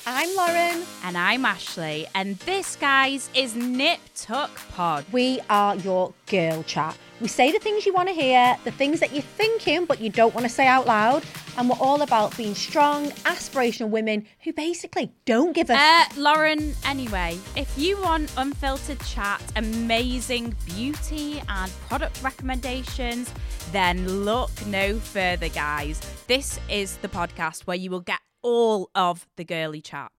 I'm Lauren. And I'm Ashley. And this, guys, is Nip Tuck Pod. We are your girl chat. We say the things you want to hear, the things that you're thinking but you don't want to say out loud. And we're all about being strong, aspirational women who basically don't give a... Lauren, anyway, if you want unfiltered chat, amazing beauty and product recommendations, then look no further, guys. This is the podcast where you will get all of the girly chat.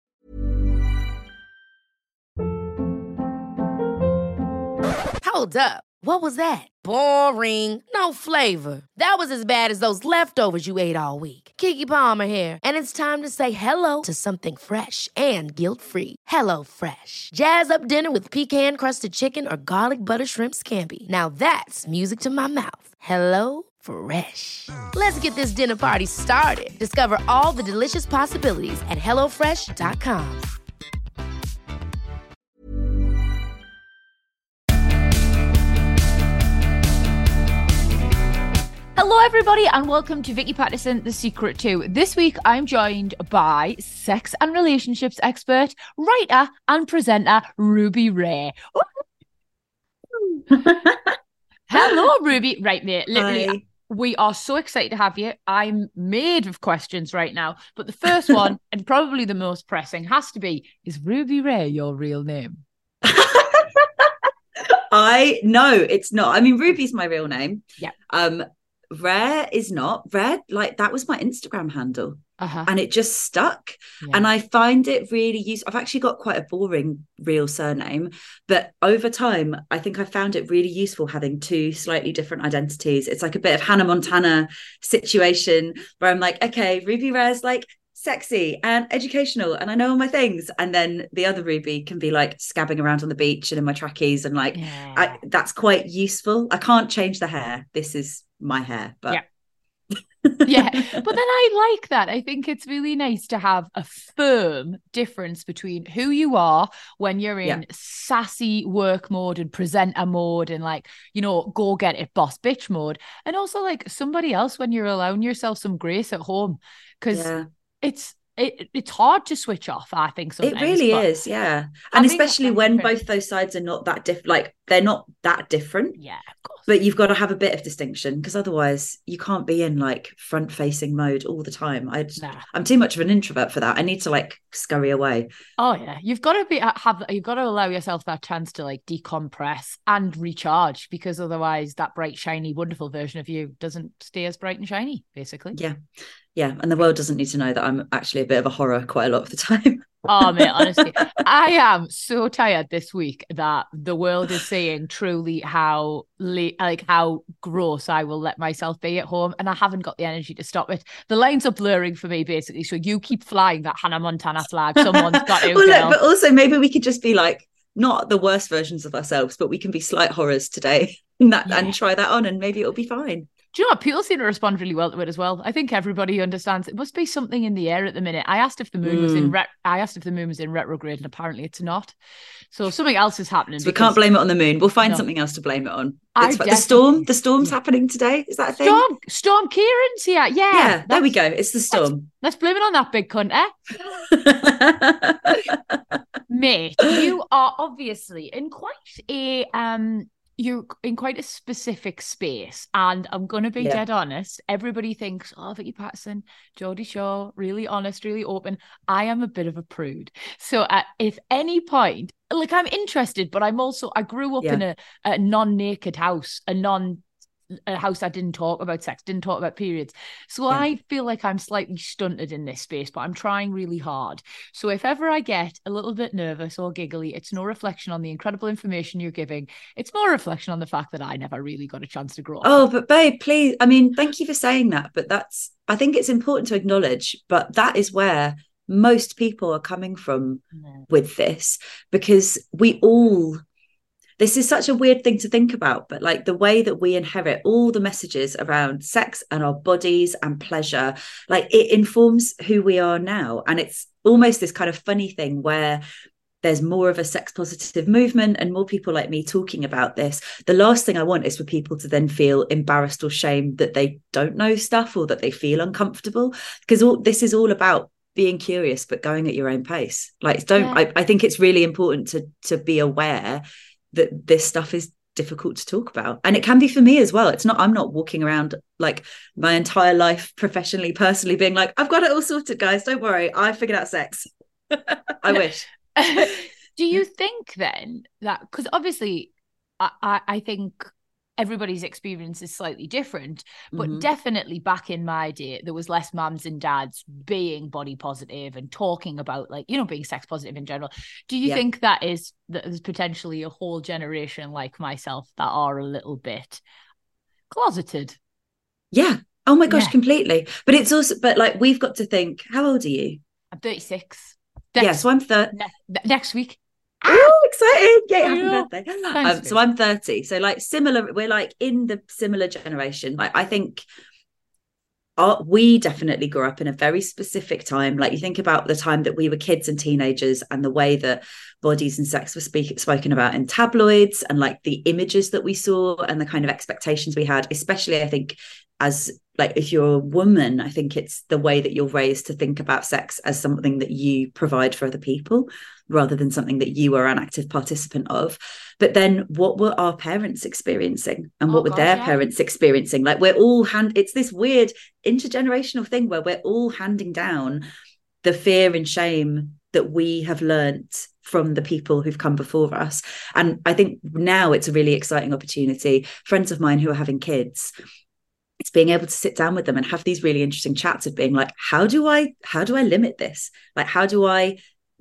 Hold up. What was that? Boring. No flavor. That was as bad as those leftovers you ate all week. Keke Palmer here, and it's time to say hello to something fresh and guilt-free. Hello Fresh. Jazz up dinner with pecan-crusted chicken or garlic butter shrimp scampi. Now that's music to my mouth. Hello Fresh. Let's get this dinner party started. Discover all the delicious possibilities at hellofresh.com. Hello everybody and welcome to Vicky Pattison, The Secret To. This week I'm joined by sex and relationships expert, writer and presenter Ruby Ray. Hello Ruby. Right mate, literally Hi. We are so excited to have you. I'm made of questions right now, but the first one and probably the most pressing has to be, is Ruby Ray your real name? No, it's not. I mean, Ruby's my real name. Yeah. Rare is not. Rare, like that was my Instagram handle. And it just stuck. Yeah. And I find it really useful. I've actually got quite a boring real surname, but over time, I think I found it really useful having two slightly different identities. It's like a bit of Hannah Montana situation where I'm like, okay, Ruby Rare's like sexy and educational and I know all my things, and then the other Ruby can be like scabbing around on the beach and in my trackies and like that's quite useful. I can't change the hair. This is my hair, but yeah, but then I like that. I think it's really nice to have a firm difference between who you are when you're in sassy work mode and presenter mode and like, you know, go get it boss bitch mode, and also like somebody else when you're allowing yourself some grace at home, because it's hard to switch off, I think sometimes. It really is, yeah. And especially when both those sides are not that different, like they're not that different. Yeah, of course. But you've got to have a bit of distinction, because otherwise you can't be in like front-facing mode all the time. I'm too much of an introvert for that. I need to like scurry away. Oh yeah, you've got to allow yourself that chance to like decompress and recharge, because otherwise that bright, shiny, wonderful version of you doesn't stay as bright and shiny, basically. Yeah, and the world doesn't need to know that I'm actually a bit of a horror quite a lot of the time. Oh, mate, honestly, I am so tired this week that the world is seeing truly how gross I will let myself be at home, and I haven't got the energy to stop it. The lines are blurring for me, basically, so you keep flying that Hannah Montana flag. Someone's got to. Well, look, but also maybe we could just be like, not the worst versions of ourselves, but we can be slight horrors today and try that on, and maybe it'll be fine. Do you know what? People seem to respond really well to it as well. I think everybody understands it must be something in the air at the minute. I asked if the moon was in retrograde, and apparently it's not. So something else is happening. So we can't blame it on the moon. We'll find something else to blame it on. The storm's happening today. Is that a thing? Storm Kieran's here. Yeah, there we go. It's the storm. Let's blame it on that big cunt, eh? Mate, you are obviously in quite a you're in quite a specific space, and I'm going to be dead honest. Everybody thinks, oh, Vicky Pattison, Geordie Shaw, really honest, really open. I am a bit of a prude. So if any point, like I'm interested, but I grew up in a non-naked house, a house I didn't talk about sex, didn't talk about periods. So I feel like I'm slightly stunted in this space, but I'm trying really hard. So if ever I get a little bit nervous or giggly, it's no reflection on the incredible information you're giving. It's more reflection on the fact that I never really got a chance to grow up. Oh, but babe, please. I mean, thank you for saying that. But I think it's important to acknowledge, but that is where most people are coming from with this, because this is such a weird thing to think about, but like the way that we inherit all the messages around sex and our bodies and pleasure, like it informs who we are now. And it's almost this kind of funny thing where there's more of a sex positive movement and more people like me talking about this. The last thing I want is for people to then feel embarrassed or shamed that they don't know stuff or that they feel uncomfortable, because this is all about being curious, but going at your own pace. Like, I think it's really important to be aware that this stuff is difficult to talk about. And it can be for me as well. I'm not walking around like my entire life professionally, personally being like, I've got it all sorted, guys. Don't worry. I figured out sex. I wish. Do you think then that, because obviously I think everybody's experience is slightly different, but definitely back in my day, there was less mums and dads being body positive and talking about, like, you know, being sex positive in general. Do you think that there's potentially a whole generation like myself that are a little bit closeted? Yeah. Oh my gosh, completely. But it's also, but like, we've got to think, how old are you? I'm 36. So I'm 30. Next week. Oh, exciting. Yeah, happy birthday. So I'm 30. So like similar, we're like in the similar generation. Like I think we definitely grew up in a very specific time. Like you think about the time that we were kids and teenagers and the way that bodies and sex were spoken about in tabloids, and like the images that we saw and the kind of expectations we had, especially I think as like if you're a woman, I think it's the way that you're raised to think about sex as something that you provide for other people rather than something that you are an active participant of. But then what were our parents experiencing, and what were their parents experiencing? Like we're all it's this weird intergenerational thing where we're all handing down the fear and shame that we have learnt from the people who've come before us. And I think now it's a really exciting opportunity. Friends of mine who are having kids, it's being able to sit down with them and have these really interesting chats of being like, how do I limit this? Like, how do I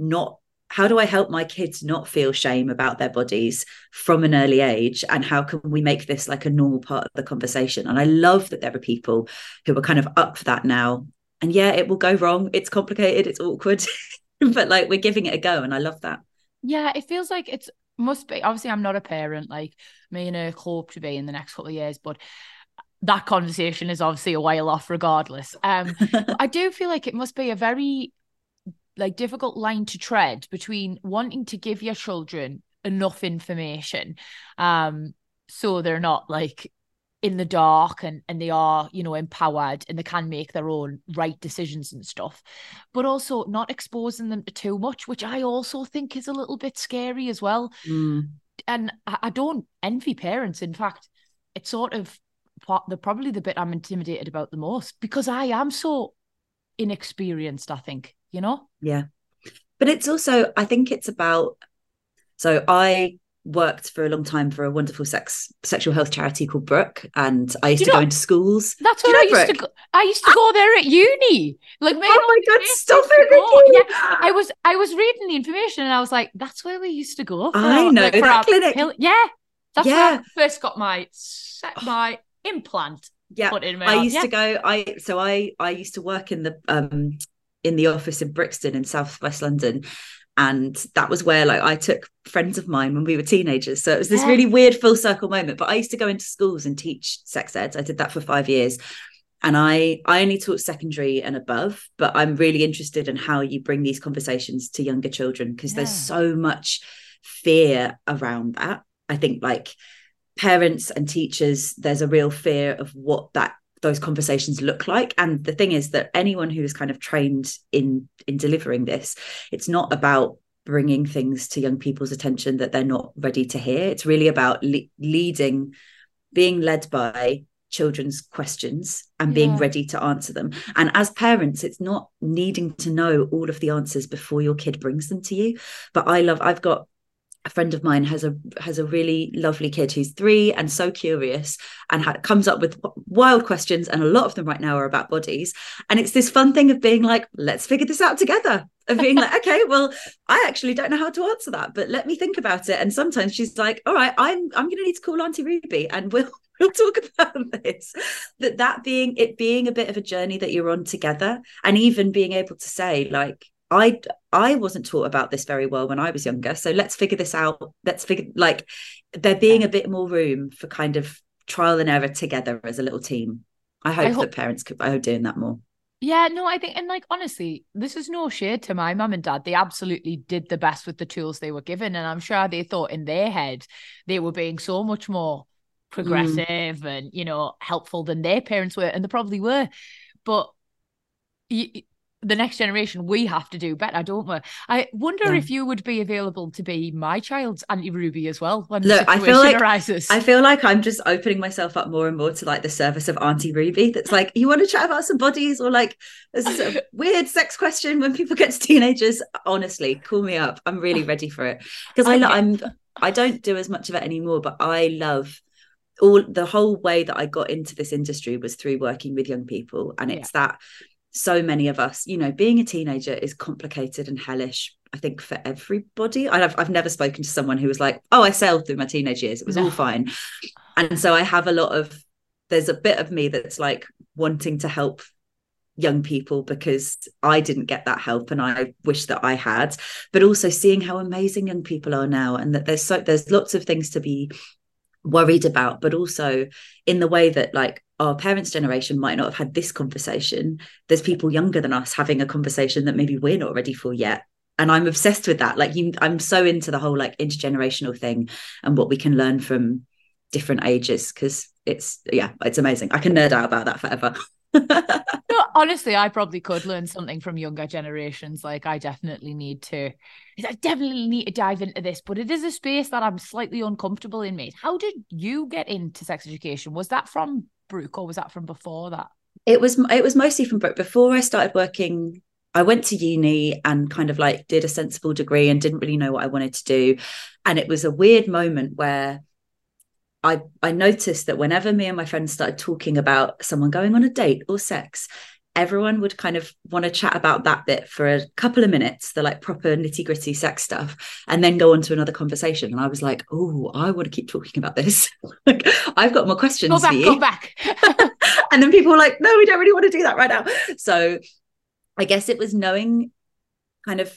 help my kids not feel shame about their bodies from an early age? And how can we make this like a normal part of the conversation? And I love that there are people who are kind of up for that now. And yeah, it will go wrong. It's complicated. It's awkward, but like we're giving it a go. And I love that. Yeah, it feels like it must be. Obviously, I'm not a parent. Like me and her hope to be in the next couple of years, but that conversation is obviously a while off regardless. I do feel like it must be a very like difficult line to tread between wanting to give your children enough information so they're not like in the dark and they are, you know, empowered and they can make their own right decisions and stuff, but also not exposing them to too much, which I also think is a little bit scary as well. And I don't envy parents. In fact, it's sort of probably the bit I'm intimidated about the most, because I am so inexperienced, I think, you know? Yeah. But it's also, I think it's about, so I worked for a long time for a wonderful sexual health charity called Brooke, and I used to go into schools. That's where I used to go there at uni. Like, oh my God, stop it, Vicky. Yeah, I was reading the information and I was like, that's where we used to go. I know, like, that clinic. That's where I first got my implant put in my I used to go. I used to work in the office in Brixton in southwest London, and that was where like I took friends of mine when we were teenagers. So it was this really weird full circle moment. But I used to go into schools and teach sex ed. I did that for 5 years, and I only taught secondary and above. But I'm really interested in how you bring these conversations to younger children, because there's so much fear around that. I think like parents and teachers, there's a real fear of what those conversations look like. And the thing is that anyone who is kind of trained in delivering this, it's not about bringing things to young people's attention that they're not ready to hear. It's really about being led by children's questions and being ready to answer them. And as parents, it's not needing to know all of the answers before your kid brings them to you. But I've got a friend of mine has a really lovely kid who's 3 and so curious and comes up with wild questions, and a lot of them right now are about bodies. And it's this fun thing of being like, let's figure this out together, of being like, okay, well, I actually don't know how to answer that, but let me think about it. And sometimes she's like, all right, I'm going to need to call Auntie Ruby and we'll talk about this. That being a bit of a journey that you're on together, and even being able to say like, I wasn't taught about this very well when I was younger, so let's figure this out. Let's figure, like, there being a bit more room for kind of trial and error together as a little team. I hope that parents could doing that more. Yeah, no, I think, and like, honestly, this is no shade to my mum and dad. They absolutely did the best with the tools they were given. And I'm sure they thought in their head they were being so much more progressive and, you know, helpful than their parents were. And they probably were. But the next generation, we have to do better, don't we? I wonder if you would be available to be my child's Auntie Ruby as well when the situation arises. I feel like I'm just opening myself up more and more to like the service of Auntie Ruby. That's like, you want to chat about some bodies, or like there's a sort of weird sex question when people get to teenagers. Honestly, call me up. I'm really ready for it, because I don't do as much of it anymore, but I love the whole way that I got into this industry was through working with young people, and it's that. So many of us, you know, being a teenager is complicated and hellish, I think, for everybody. I've never spoken to someone who was like, oh, I sailed through my teenage years, it was all fine. And so I have there's a bit of me that's like wanting to help young people, because I didn't get that help and I wish that I had, but also seeing how amazing young people are now, and that there's lots of things to be worried about, but also in the way that like our parents' generation might not have had this conversation, there's people younger than us having a conversation that maybe we're not ready for yet. And I'm obsessed with that. Like I'm so into the whole like intergenerational thing and what we can learn from different ages, because it's amazing. I can nerd out about that forever. No, honestly, I probably could learn something from younger generations. Like I definitely need to dive into this, but it is a space that I'm slightly uncomfortable in, mate. How did you get into sex education? Was that from Brooke, or was that from before that? It was mostly from Brooke. Before I started working, I went to uni and kind of like did a sensible degree and didn't really know what I wanted to do. And it was a weird moment where I noticed that whenever me and my friends started talking about someone going on a date or sex, everyone would kind of want to chat about that bit for a couple of minutes, the like proper nitty gritty sex stuff, and then go on to another conversation. And I was like, oh, I want to keep talking about this. Like, I've got more questions for you. Go back. And then people were like, no, we don't really want to do that right now. So I guess it was knowing, kind of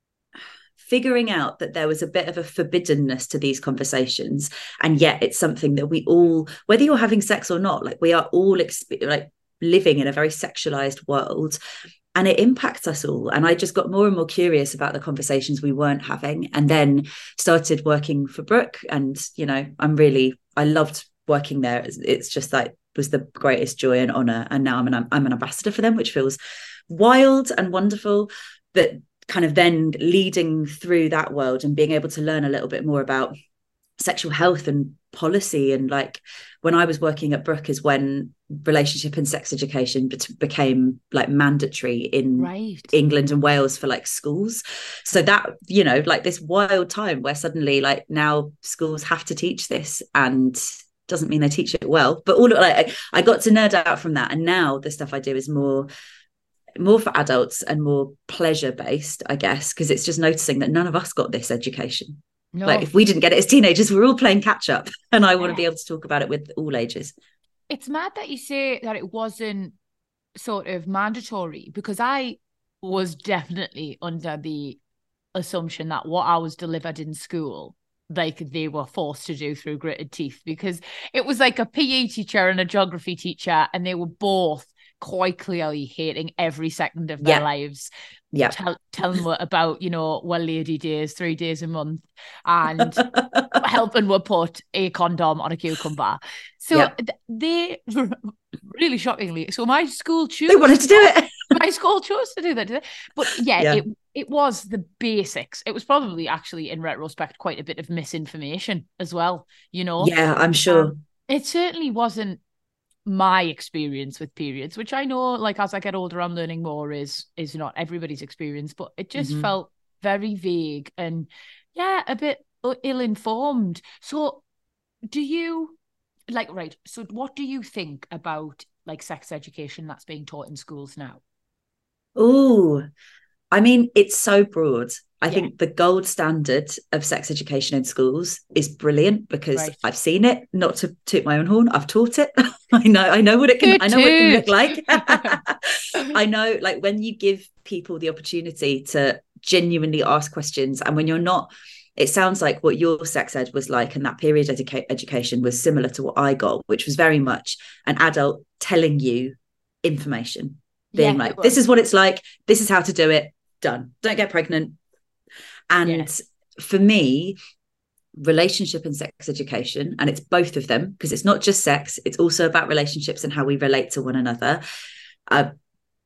figuring out that there was a bit of a forbiddenness to these conversations, and yet it's something that we all, whether you're having sex or not, like we are all like living in a very sexualized world, and it impacts us all. And I just got more and more curious about the conversations we weren't having, and then started working for Brooke. And you know, I loved working there. It's just like was the greatest joy and honor, and now I'm an ambassador for them, which feels wild and wonderful. But kind of then leading through that world and being able to learn a little bit more about sexual health and policy. And like when I was working at Brooke is when relationship and sex education became like mandatory in England and Wales for like schools. So that, you know, like this wild time where suddenly like now schools have to teach this, and doesn't mean they teach it well, but all like I got to nerd out from that. And now the stuff I do is more for adults and more pleasure based, I guess, because it's just noticing that none of us got this education. No. Like if we didn't get it as teenagers, we're all playing catch up, and I want to be able to talk about it with all ages. It's mad that you say that it wasn't sort of mandatory, because I was definitely under the assumption that what I was delivered in school, like they were forced to do through gritted teeth, because it was like a PE teacher and a geography teacher, and they were both quite clearly hating every second of their lives. Yeah, telling them about, you know, well, lady days, 3 days a month, and helping her put a condom on a cucumber. So they really shockingly, so my school chose. They wanted to do it. My school chose to do that. But it was the basics. It was probably actually, in retrospect, quite a bit of misinformation as well. You know. Yeah, I'm sure. It certainly wasn't my experience with periods, which I know, like as I get older, I'm learning more is not everybody's experience, but it just felt very vague and a bit ill-informed. So do you so what do you think about like sex education that's being taught in schools now? Oh, I mean, it's so broad. I think the gold standard of sex education in schools is brilliant, because I've seen it, not to toot my own horn, I've taught it. I know what it can look like. I know, like when you give people the opportunity to genuinely ask questions, and when you're not, it sounds like what your sex ed was like, and that period education was similar to what I got, which was very much an adult telling you information, being like, this is what it's like, this is how to do it, done, don't get pregnant. And for me, relationship and sex education, and it's both of them, because it's not just sex, it's also about relationships and how we relate to one another,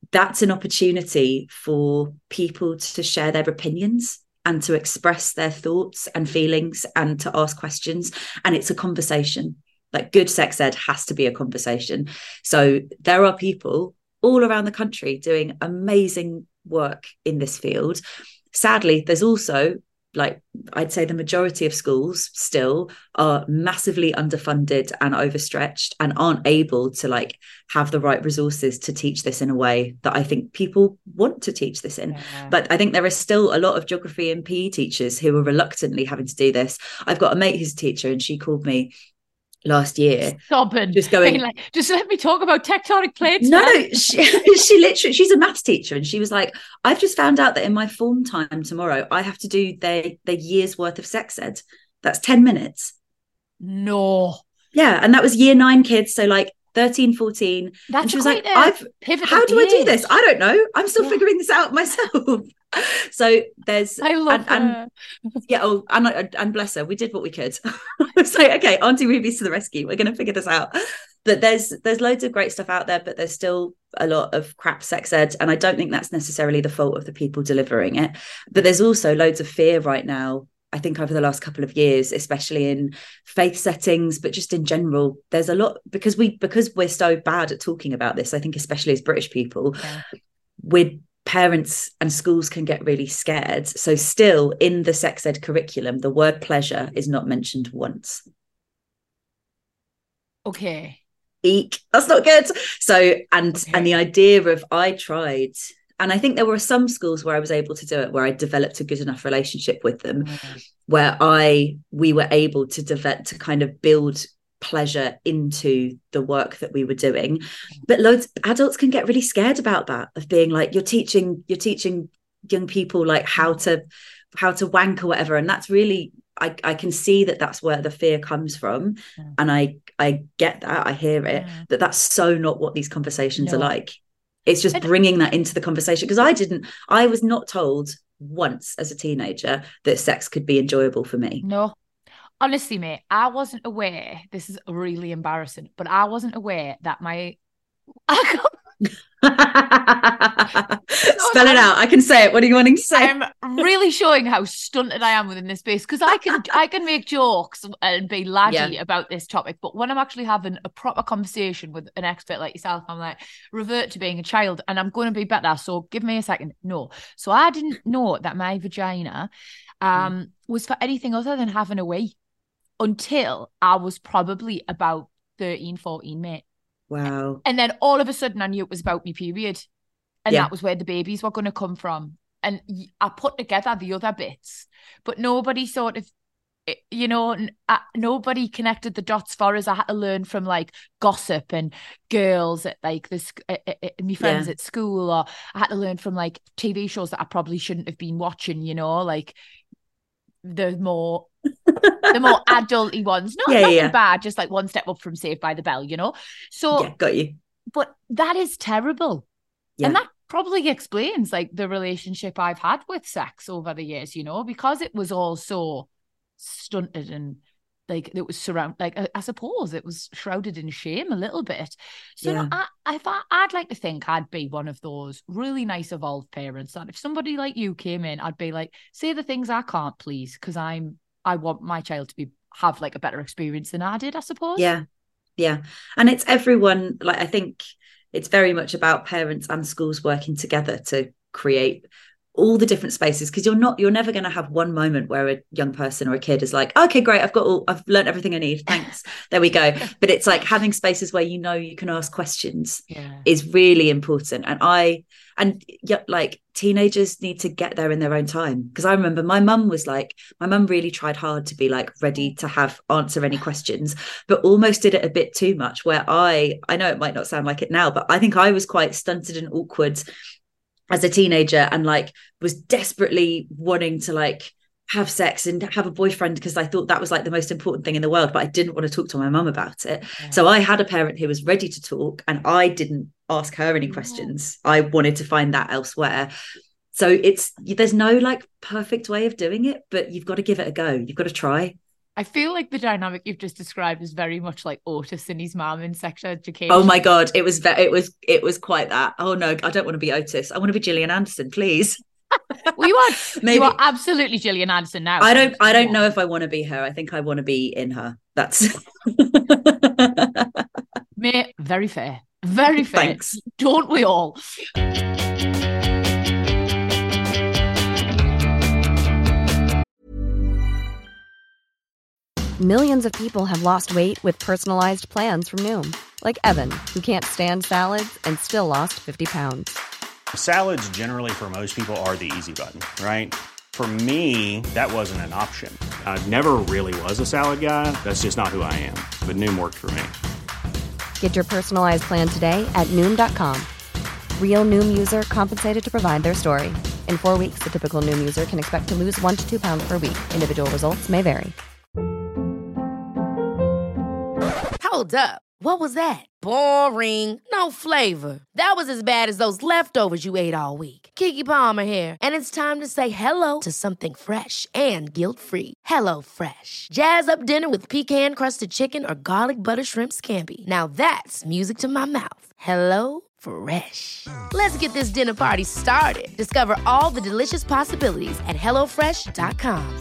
that's an opportunity for people to share their opinions and to express their thoughts and feelings and to ask questions. And it's a conversation. Like, good sex ed has to be a conversation. So there are people all around the country doing amazing work in this field. Sadly, there's also, like, I'd say the majority of schools still are massively underfunded and overstretched and aren't able to like have the right resources to teach this in a way that I think people want to teach this in. But I think there is still a lot of geography and PE teachers who are reluctantly having to do this. I've got a mate who's a teacher, and she called me last year, sobbing, just going like, just let me talk about tectonic plates. No, she literally, she's a maths teacher, and she was like, I've just found out that in my form time tomorrow I have to do their year's worth of sex ed. That's 10 minutes. No. Yeah, and that was year 9 kids, so like 13, 14. That's and she was like, how do I do this? I don't know, I'm still figuring this out myself. So there's, I love her. And bless her, we did what we could. I was like, okay, Auntie Ruby's to the rescue, we're gonna figure this out. But there's loads of great stuff out there, but there's still a lot of crap sex ed, and I don't think that's necessarily the fault of the people delivering it. But there's also loads of fear right now, I think, over the last couple of years, especially in faith settings, but just in general. There's a lot, because we're so bad at talking about this, I think, especially as British people, parents and schools can get really scared. So still in the sex ed curriculum, the word pleasure is not mentioned once. Okay. Eek, that's not good. So, and the idea of, I tried, and I think there were some schools where I was able to do it, where I developed a good enough relationship with them, where we were able to develop, to kind of build pleasure into the work that we were doing. But adults can get really scared about that, of being like, you're teaching young people like how to wank or whatever. And that's really, I can see that that's where the fear comes from. And I get that, I hear it, but that's so not what these conversations are like. It's just bringing that into the conversation, because I was not told once as a teenager that sex could be enjoyable for me. No. Honestly, mate, I wasn't aware. This is really embarrassing, but I wasn't aware that Spell it out. I can say it. What are you wanting to say? I'm really showing how stunted I am within this space, because I can make jokes and be laddie about this topic, but when I'm actually having a proper conversation with an expert like yourself, I'm like, revert to being a child and I'm going to be better. So give me a second. No. So I didn't know that my vagina was for anything other than having a wee until I was probably about 13, 14, mate. Wow. And then all of a sudden I knew it was about my period, and that was where the babies were going to come from. And I put together the other bits, but nobody sort of, nobody connected the dots for us. I had to learn from like gossip and girls at like this, my friends at school, or I had to learn from like TV shows that I probably shouldn't have been watching, like the more adulty ones. Nothing bad, just like one step up from Saved by the Bell, So got you. But that is terrible. And that probably explains like the relationship I've had with sex over the years, because it was all so stunted and like it was I suppose it was shrouded in shame a little bit. So I'd like to think I'd be one of those really nice evolved parents that if somebody like you came in, I'd be like, say the things I can't, please, because I want my child to have like a better experience than I did, I suppose. Yeah. And it's everyone, like, I think it's very much about parents and schools working together to create all the different spaces, because you're never going to have one moment where a young person or a kid is like, okay, great, I've learned everything I need, thanks, there we go. But it's like having spaces where you can ask questions is really important. And like teenagers need to get there in their own time, because I remember my mum really tried hard to be like ready to answer any questions, but almost did it a bit too much, where I know it might not sound like it now, but I think I was quite stunted and awkward as a teenager, and like was desperately wanting to like have sex and have a boyfriend, because I thought that was like the most important thing in the world, but I didn't want to talk to my mum about it. So I had a parent who was ready to talk, and I didn't ask her any questions. I wanted to find that elsewhere. So there's no like perfect way of doing it, but you've got to give it a go. You've got to try. I feel like the dynamic you've just described is very much like Otis and his mum in Sex Education. Oh my God, it was quite that. Oh no, I don't want to be Otis. I want to be Gillian Anderson, please. Well, you are. Maybe. You are absolutely Gillian Anderson now. I don't know if I want to be her. I think I want to be in her. That's very fair. Very fair. Thanks. Don't we all? Millions of people have lost weight with personalized plans from Noom. Like Evan, who can't stand salads and still lost 50 pounds. Salads generally for most people are the easy button, right? For me, that wasn't an option. I never really was a salad guy. That's just not who I am. But Noom worked for me. Get your personalized plan today at Noom.com. Real Noom user compensated to provide their story. In 4 weeks, the typical Noom user can expect to lose 1 to 2 pounds per week. Individual results may vary. Hold up. What was that? Boring. No flavor. That was as bad as those leftovers you ate all week. Keke Palmer here, and it's time to say hello to something fresh and guilt-free. HelloFresh. Jazz up dinner with pecan-crusted chicken or garlic butter shrimp scampi. Now that's music to my mouth. HelloFresh. Let's get this dinner party started. Discover all the delicious possibilities at HelloFresh.com.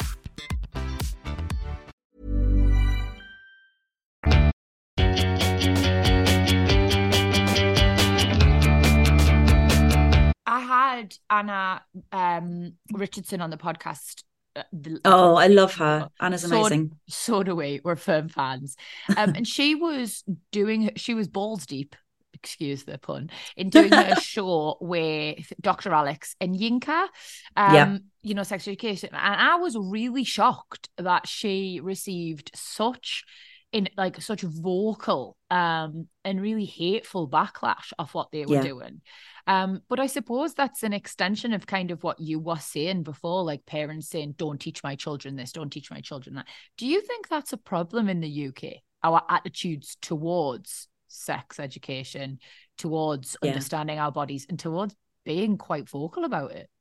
I had Anna Richardson on the podcast. I love her. Anna's amazing. So do we. We're firm fans. And she was balls deep, excuse the pun, in doing her show with Dr. Alex and Yinka, Sex Education. And I was really shocked that she received such vocal and really hateful backlash of what they were doing. But I suppose that's an extension of kind of what you were saying before, like parents saying, don't teach my children this, don't teach my children that. Do you think that's a problem in the UK? Our attitudes towards sex education, towards understanding our bodies, and towards being quite vocal about it?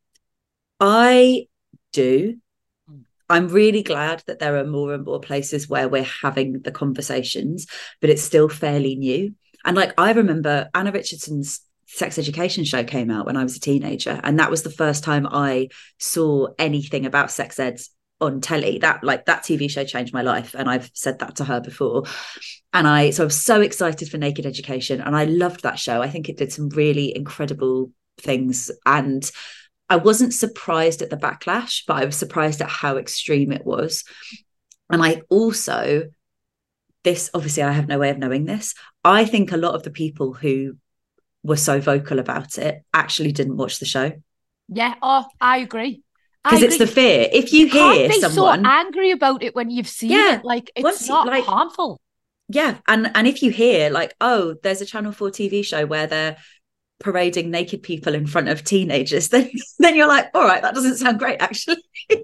I do. I'm really glad that there are more and more places where we're having the conversations, but it's still fairly new. And like, I remember Anna Richardson's Sex Education show came out when I was a teenager, and that was the first time I saw anything about sex ed on telly. That TV show changed my life, and I've said that to her before. And I was so excited for Naked Education, and I loved that show. I think it did some really incredible things, and I wasn't surprised at the backlash, but I was surprised at how extreme it was. And I also, obviously I have no way of knowing this, I think a lot of the people who were so vocal about it actually didn't watch the show. Yeah, I agree. Because it's the fear. If you hear someone so angry about it when you've seen it, like it's not harmful. Yeah, and if you hear like, oh, there's a Channel 4 TV show where they're parading naked people in front of teenagers, then you're like, all right, that doesn't sound great actually.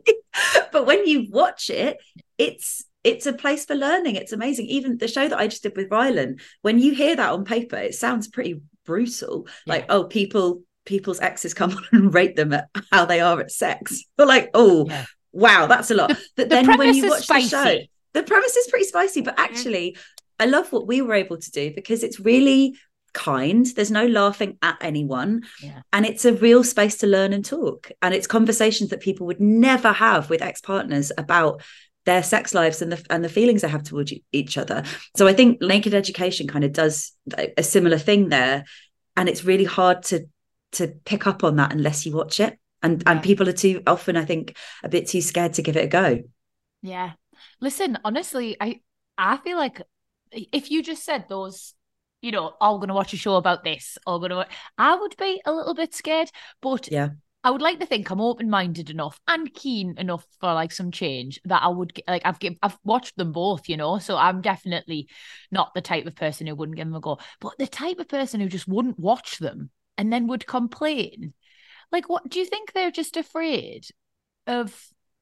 But when you watch it, it's a place for learning. It's amazing. Even the show that I just did with Rylan, when you hear that on paper, it sounds pretty brutal. Like, oh, people's exes come on and rate them at how they are at sex. But like, wow, that's a lot. But then when you watch the show, the premise is pretty spicy. But actually, I love what we were able to do because it's really kind. There's no laughing at anyone, and it's a real space to learn and talk. And it's conversations that people would never have with ex-partners about their sex lives and the feelings they have towards each other. So I think Naked Education kind of does a similar thing there, and it's really hard to pick up on that unless you watch it, and people are too often, I think, a bit too scared to give it a go. Yeah, listen, honestly, I feel like if you just said those, I'm going to watch a show about this, I would be a little bit scared, but I would like to think I'm open-minded enough and keen enough for like some change that I would like. I've watched them both, so I'm definitely not the type of person who wouldn't give them a go, but the type of person who just wouldn't watch them and then would complain. Like, what do you think? They're just afraid of,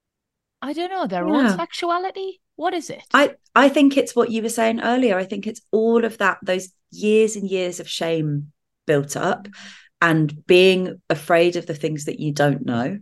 I don't know, their own sexuality? What is it? I think it's what you were saying earlier. I think it's all of that, those years and years of shame built up, and being afraid of the things that you don't know.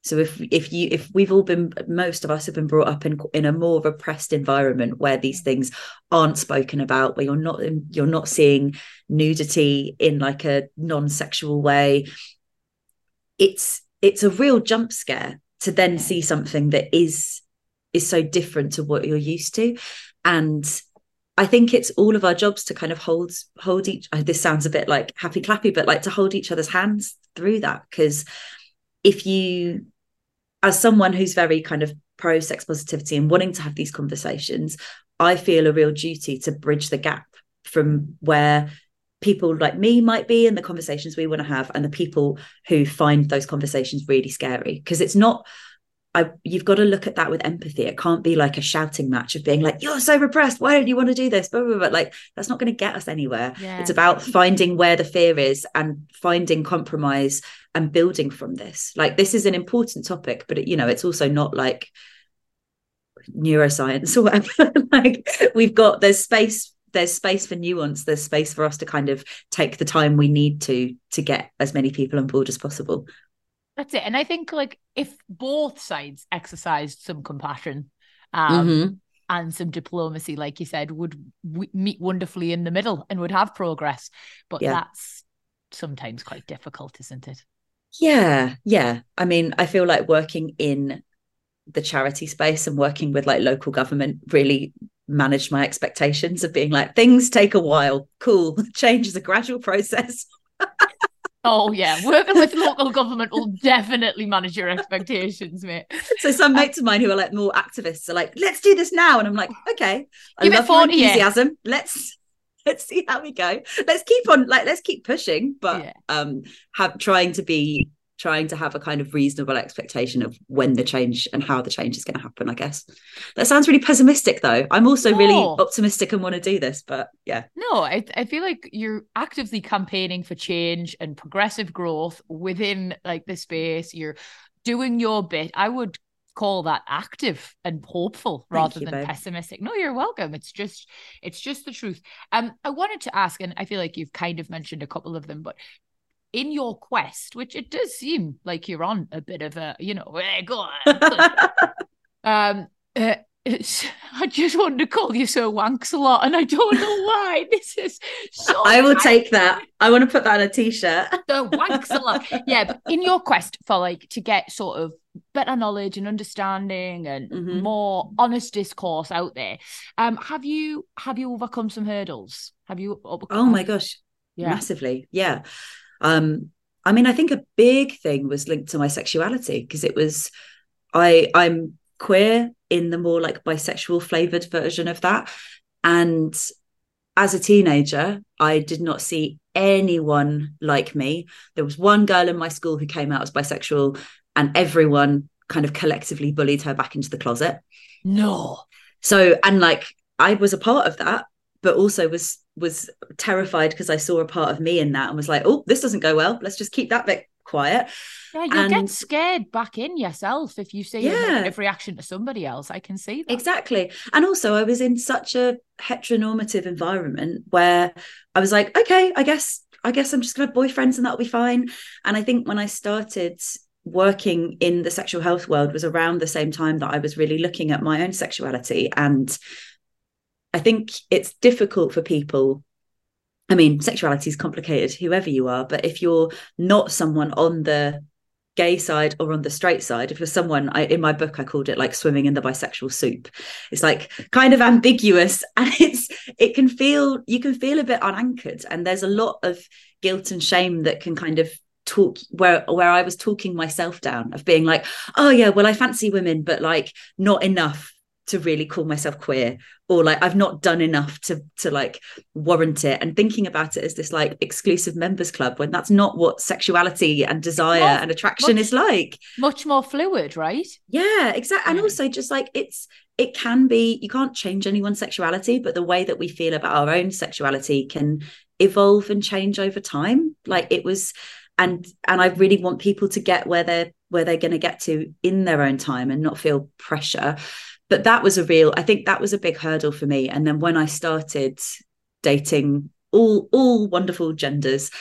So if we've all been, most of us have been brought up in a more repressed environment where these things aren't spoken about, where you're not seeing nudity in like a non-sexual way, it's a real jump scare to then see something that is so different to what you're used to. And I think it's all of our jobs to kind of hold each, this sounds a bit like happy clappy, but like to hold each other's hands through that. Because if you, as someone who's very kind of pro sex positivity and wanting to have these conversations, I feel a real duty to bridge the gap from where people like me might be in the conversations we want to have and the people who find those conversations really scary. Because it's not, you've got to look at that with empathy. It can't be like a shouting match of being like, you're so repressed, why don't you want to do this? Blah, blah, blah. Like, that's not going to get us anywhere. It's about finding where the fear is and finding compromise and building from this. Like, this is an important topic, but it's also not like neuroscience or whatever. Like, there's space for nuance, there's space for us to kind of take the time we need to get as many people on board as possible. That's it. And I think like if both sides exercised some compassion and some diplomacy, like you said, would meet wonderfully in the middle and would have progress. But that's sometimes quite difficult, isn't it? Yeah. I mean, I feel like working in the charity space and working with like local government really managed my expectations of being like, things take a while. Cool. Change is a gradual process. Oh, yeah. Working with local government will definitely manage your expectations, mate. So some mates of mine who are like more activists are like, let's do this now. And I'm like, okay, I Give love it your 40 enthusiasm. Let's see how we go. Let's keep pushing, but trying to have a kind of reasonable expectation of when the change and how the change is going to happen, I guess. That sounds really pessimistic though. I'm also really optimistic and want to do this, but yeah. No, I feel like you're actively campaigning for change and progressive growth within like the space. You're doing your bit. I would call that active and hopeful rather than pessimistic. No, you're welcome. It's just the truth. I wanted to ask, and I feel like you've kind of mentioned a couple of them, but in your quest, which it does seem like you're on a bit of a, go on. I just wanted to call you Sir Wanks-a-lot, and I don't know why. This is so. I will take that. I want to put that on a t-shirt. Sir Wanks-a-lot. Yeah, but in your quest for like to get sort of better knowledge and understanding and more honest discourse out there, have you overcome some hurdles? Have you overcome? Oh my gosh, massively, yeah. I mean, I think a big thing was linked to my sexuality because it was, I'm queer in the more like bisexual flavored version of that. And as a teenager, I did not see anyone like me. There was one girl in my school who came out as bisexual and everyone kind of collectively bullied her back into the closet. No. So, and like, I was a part of that, but also was terrified because I saw a part of me in that and was like, oh, this doesn't go well. Let's just keep that bit quiet. Yeah, you'll get scared back in yourself if you see a negative reaction to somebody else. I can see that. Exactly. And also I was in such a heteronormative environment where I was like, okay, I guess I'm just gonna have boyfriends and that'll be fine. And I think when I started working in the sexual health world was around the same time that I was really looking at my own sexuality. And I think it's difficult for people. I mean, sexuality is complicated, whoever you are, but if you're not someone on the gay side or on the straight side, if you're someone, in my book, I called it like swimming in the bisexual soup. It's like kind of ambiguous and you can feel a bit unanchored. And there's a lot of guilt and shame that can kind of talk where I was talking myself down of being like, oh yeah, well, I fancy women, but like not enough to really call myself queer, or like I've not done enough to like warrant it, and thinking about it as this like exclusive members club when that's not what sexuality and desire and attraction is like. Much more fluid, right? Yeah, exactly. And also just like it can be, you can't change anyone's sexuality, but the way that we feel about our own sexuality can evolve and change over time. Like it was, and I really want people to get where they're going to get to in their own time and not feel pressure. But I think that was a big hurdle for me. And then when I started dating all wonderful genders,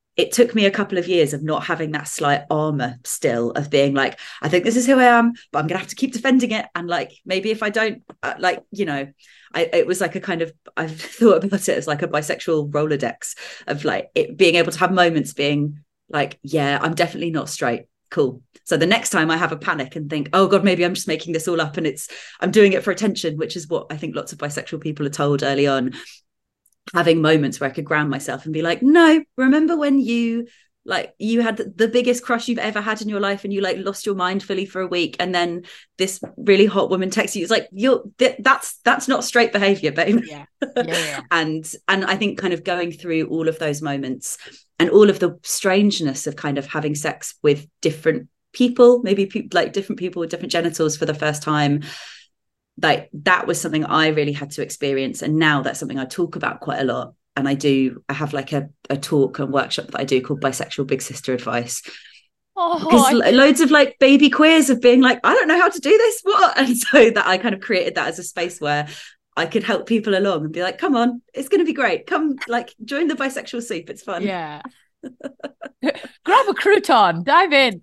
it took me a couple of years of not having that slight armor still of being like, I think this is who I am, but I'm gonna have to keep defending it. And like, maybe if I don't it was like a kind of, I've thought about it as like a bisexual Rolodex of like it being able to have moments being like, yeah, I'm definitely not straight. Cool. So the next time I have a panic and think, oh God, maybe I'm just making this all up and I'm doing it for attention, which is what I think lots of bisexual people are told early on, having moments where I could ground myself and be like, no, remember when you had the biggest crush you've ever had in your life and you like lost your mind fully for a week, and then this really hot woman texts you, it's like, that's not straight behavior, babe. Yeah. and I think kind of going through all of those moments and all of the strangeness of kind of having sex with different people, maybe like different people with different genitals for the first time, like that was something I really had to experience. And now that's something I talk about quite a lot. And I have like a talk and workshop that I do called Bisexual Big Sister Advice. Because loads of like baby queers of being like, I don't know how to do this. What? And so that I kind of created that as a space where I could help people along and be like, come on, it's going to be great. Come, like, join the bisexual soup. It's fun. Yeah. Grab a crouton, dive in.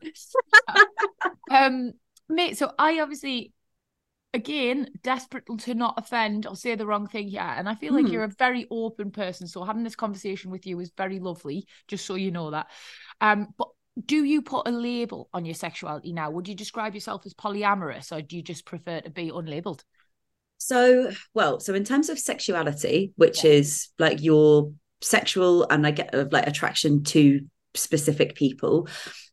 Mate, so I obviously, again, desperate to not offend or say the wrong thing here. And I feel like you're a very open person. So having this conversation with you is very lovely, just so you know that. But do you put a label on your sexuality now? Would you describe yourself as polyamorous, or do you just prefer to be unlabeled? So in terms of sexuality, which is like your sexual and I get like attraction to specific people,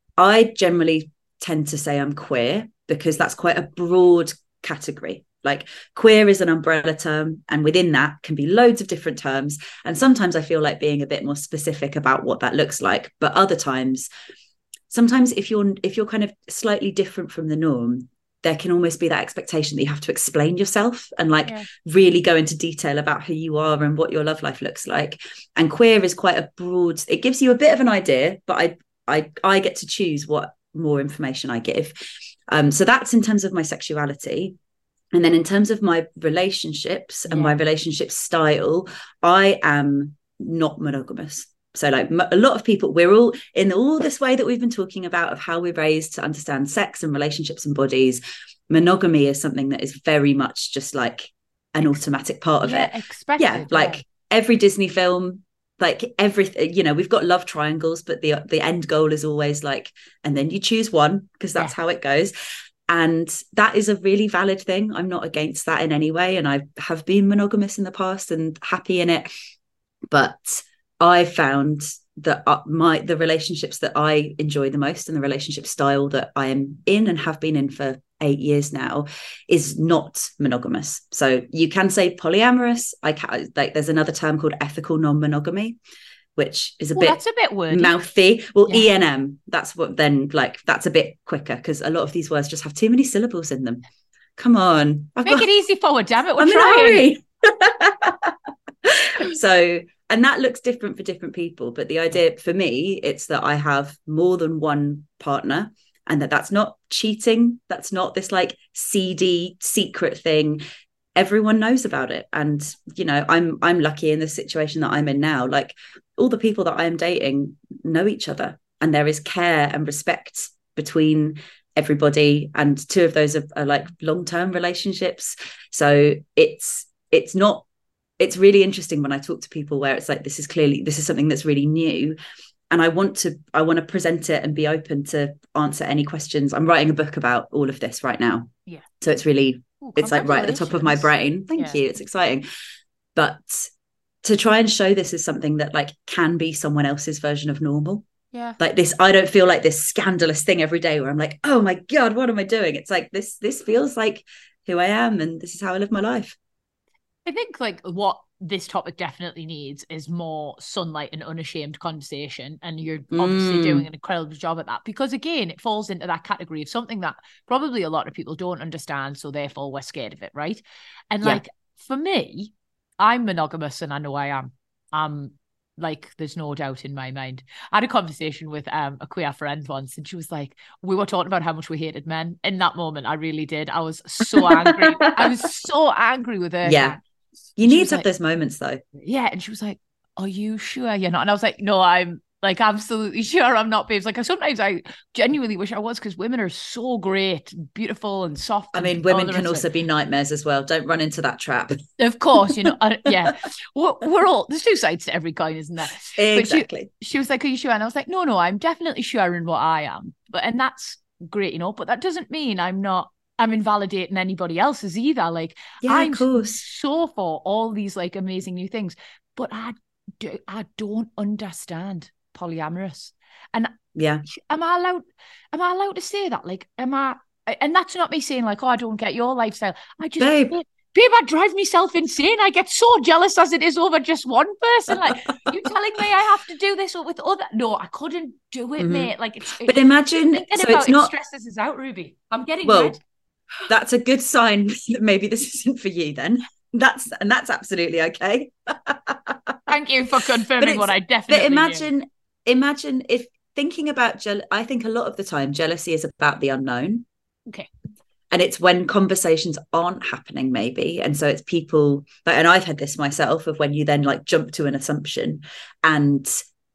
I generally tend to say I'm queer because that's quite a broad category. Like queer is an umbrella term, and within that can be loads of different terms. And sometimes I feel like being a bit more specific about what that looks like. But other times, sometimes if you're kind of slightly different from the norm, there can almost be that expectation that you have to explain yourself and really go into detail about who you are and what your love life looks like. And queer is quite a broad, it gives you a bit of an idea, but I get to choose what more information I give. So that's in terms of my sexuality. And then in terms of my relationships and my relationship style, I am not monogamous. So like a lot of people, we're all in all this way that we've been talking about of how we're raised to understand sex and relationships and bodies. Monogamy is something that is very much just like an automatic part of it. Expected, like every Disney film, like everything, we've got love triangles, but the end goal is always like, and then you choose one because that's how it goes. And that is a really valid thing. I'm not against that in any way. And I have been monogamous in the past and happy in it. But I found that the relationships that I enjoy the most and the relationship style that I am in and have been in for 8 years now is not monogamous. So you can say polyamorous. There's another term called ethical non-monogamy, which is that's a bit wordy. Mouthy. Well, ENM, that's what then that's a bit quicker because a lot of these words just have too many syllables in them. Come on. Make it easy forward, damn it. We're I'm trying. in a hurry. So, and that looks different for different people. But the idea for me, it's that I have more than one partner and that's not cheating. That's not this like seedy secret thing. Everyone knows about it. And, I'm lucky in the situation that I'm in now. Like all the people that I am dating know each other and there is care and respect between everybody. And two of those are like long-term relationships. So it's really interesting when I talk to people where it's like, this is something that's really new. And I want to present it and be open to answer any questions. I'm writing a book about all of this right now. Yeah. So it's really, it's like right at the top of my brain. Thank you. It's exciting. But to try and show this as something that like can be someone else's version of normal. Yeah. Like this, I don't feel like this scandalous thing every day where I'm like, oh my God, what am I doing? It's like, this feels like who I am. And this is how I live my life. I think like what this topic definitely needs is more sunlight and unashamed conversation. And you're obviously doing an incredible job at that because again, it falls into that category of something that probably a lot of people don't understand. So therefore we're scared of it. Right. And like for me, I'm monogamous and I know I am. Like there's no doubt in my mind. I had a conversation with a queer friend once and she was like, we were talking about how much we hated men. In that moment, I really did. I was so angry. I was so angry with her. Yeah. You need to have those moments though. Yeah. And she was like, are you sure you're not? And I was like, no, I'm Like, absolutely sure I'm not, babes. Like, sometimes I genuinely wish I was, because women are so great, beautiful and soft. I mean, women can also be nightmares as well. Don't run into that trap. Of course, yeah. We're all, there's two sides to every coin, isn't there? Exactly. But she was like, are you sure? And I was like, no, I'm definitely sure in what I am. And that's great, but that doesn't mean I'm invalidating anybody else's either. Like, I'm of course. so for all these like amazing new things, but I don't understand polyamorous. And am I allowed to say that? Like, and that's not me saying like, oh, I don't get your lifestyle. I just, babe, I drive myself insane. I get so jealous as it is over just one person. Like, you telling me I have to do this with other? No, I couldn't do it, mate. Like, but imagine, so it's not, it stresses us out, Ruby. I'm getting red. That's a good sign that maybe this isn't for you then. That's absolutely okay. Thank you for confirming what I definitely But imagine if thinking about I think a lot of the time jealousy is about the unknown. Okay. And it's when conversations aren't happening, maybe. And so it's people like, and I've had this myself, of when you then like jump to an assumption, and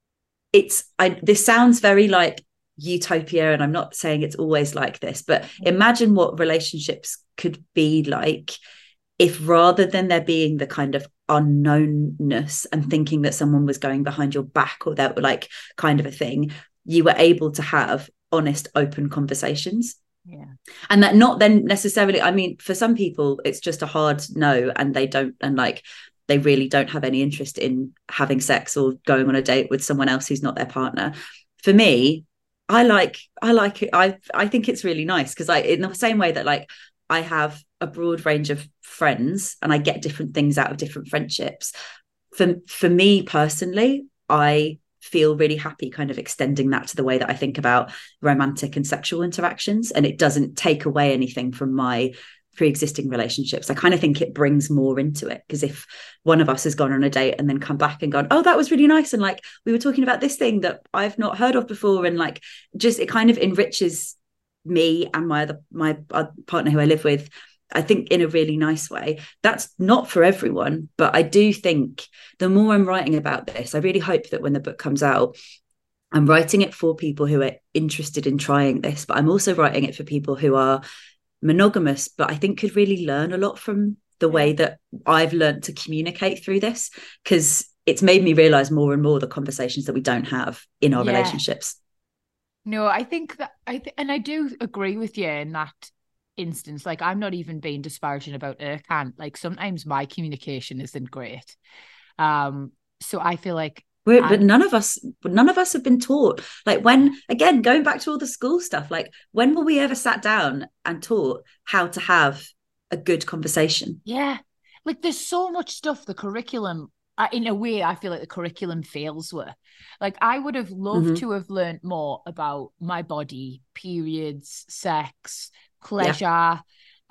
this sounds very like utopia, and I'm not saying it's always like this, but imagine what relationships could be like if, rather than there being the kind of unknownness and thinking that someone was going behind your back or that were like kind of a thing, you were able to have honest, open conversations. Yeah. And that not then necessarily, I mean, for some people it's just a hard no, and they really don't have any interest in having sex or going on a date with someone else who's not their partner. For me, I like it. I think it's really nice, because in the same way that like I have a broad range of friends and I get different things out of different friendships. For me personally, I feel really happy kind of extending that to the way that I think about romantic and sexual interactions, and it doesn't take away anything from my pre-existing relationships. I kind of think it brings more into it, because if one of us has gone on a date and then come back and gone, oh, that was really nice, and like we were talking about this thing that I've not heard of before, and like just it kind of enriches me and my partner who I live with, I think, in a really nice way. That's not for everyone, but I do think the more I'm writing about this, I really hope that when the book comes out, I'm writing it for people who are interested in trying this, but I'm also writing it for people who are monogamous, but I think could really learn a lot from the way that I've learned to communicate through this, because it's made me realize more and more the conversations that we don't have in our relationships. No, I think that and I do agree with you in that instance. Like, I'm not even being disparaging about Ercan. Like, sometimes my communication isn't great. So I feel like but none of us have been taught, like, when, again, going back to all the school stuff, like, when will we ever sat down and taught how to have a good conversation? Yeah, like, there's so much stuff the curriculum, in a way I feel like the curriculum fails with. Like, I would have loved to have learned more about my body, periods, sex, pleasure,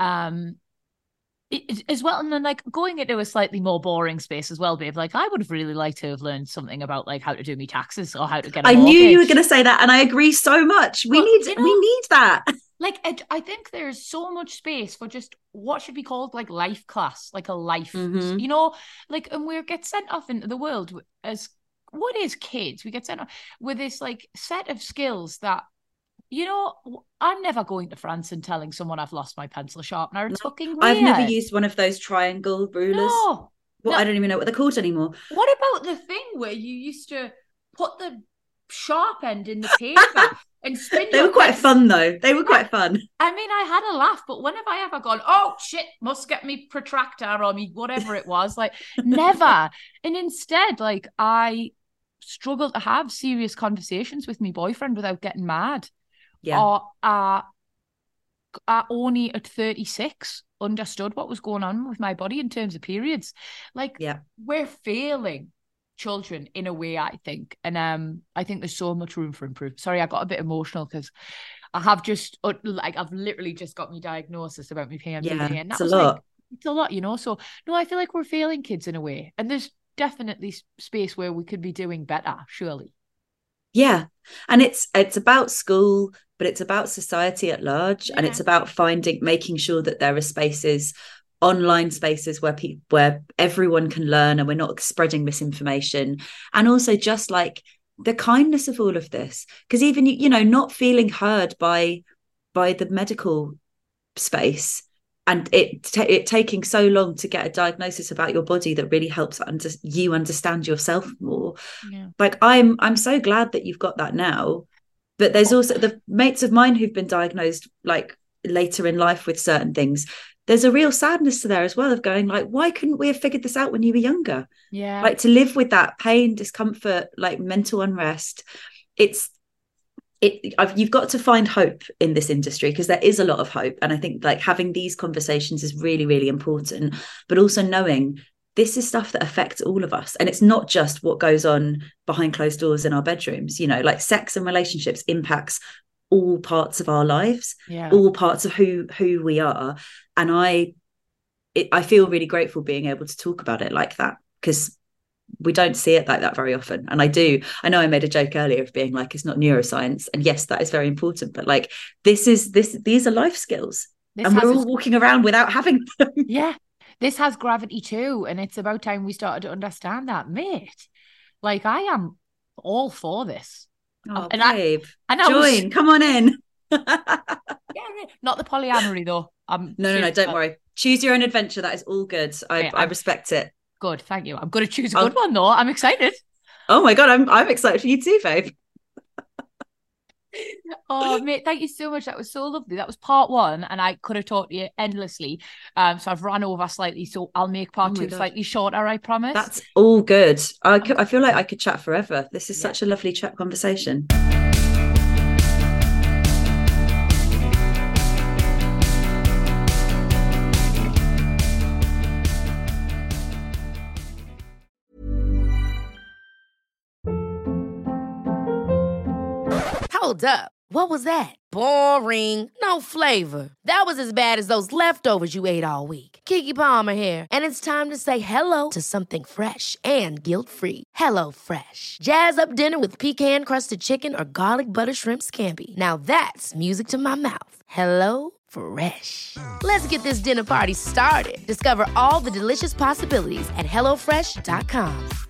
as well. And then, like, going into a slightly more boring space as well, babe, like, I would have really liked to have learned something about like how to do me taxes or how to get a mortgage. I knew you were going to say that, and I agree so much. We need that. Like, I think there's so much space for just what should be called like life class, like a life, like, and we get sent off into the world as what is kids. We get sent off with this like set of skills that, I'm never going to France and telling someone I've lost my pencil sharpener. It's fucking weird. I've never used one of those triangle rulers. I don't even know what they're called anymore. What about the thing where you used to put the sharp end in the paper and spin? They were quite fun, though. They were quite fun. I mean, I had a laugh, but when have I ever gone, oh shit, must get me protractor or me whatever it was? Like, never. And instead, like, I struggled to have serious conversations with my boyfriend without getting mad. Yeah. Or I only at 36 understood what was going on with my body in terms of periods. Like, we're failing children in a way, I think. And I think there's so much room for improvement. Sorry, I got a bit emotional because I have just, I've literally just got my diagnosis about my PMDD. And that it's a lot. Like, it's a lot, So, no, I feel like we're failing kids in a way. And there's definitely space where we could be doing better, surely. Yeah. And it's about school, but it's about society at large. And it's about making sure that there are spaces, online spaces where everyone can learn and we're not spreading misinformation. And also just like the kindness of all of this, because even, you know, not feeling heard by the medical space, and it taking so long to get a diagnosis about your body that really helps you understand yourself more. Like I'm so glad that you've got that now. But there's also the mates of mine who've been diagnosed like later in life with certain things. There's a real sadness to there as well, of going like, why couldn't we have figured this out when you were younger? Yeah. Like, to live with that pain, discomfort, like mental unrest. You've got to find hope in this industry, because there is a lot of hope. And I think like having these conversations is really, really important, but also knowing this is stuff that affects all of us. And it's not just what goes on behind closed doors in our bedrooms, you know, like sex and relationships impacts all parts of our lives, all parts of who we are. And I feel really grateful being able to talk about it like that, because we don't see it like that very often. And I know I made a joke earlier of being like, it's not neuroscience, and yes, that is very important, but like these are life skills, and we're all walking around without having them. Yeah, this has gravity too, and it's about time we started to understand that, mate. Like, I am all for this. Oh, and babe, join, come on in. Not the polyamory though. No, don't worry. Choose your own adventure. That is all good. I respect it. Good, thank you. I'm going to choose a good one though. I'm excited. Oh my God, I'm excited for you too, babe. Oh, mate, thank you so much. That was so lovely. That was part 1, and I could have talked to you endlessly. So I've run over slightly, so I'll make part 2 slightly shorter, I promise. That's all good. I feel like I could chat forever. This is such a lovely chat conversation. Hold up. What was that? Boring. No flavor. That was as bad as those leftovers you ate all week. Keke Palmer here. And it's time to say hello to something fresh and guilt-free. HelloFresh. Jazz up dinner with pecan-crusted chicken or garlic butter shrimp scampi. Now that's music to my mouth. HelloFresh. Let's get this dinner party started. Discover all the delicious possibilities at HelloFresh.com.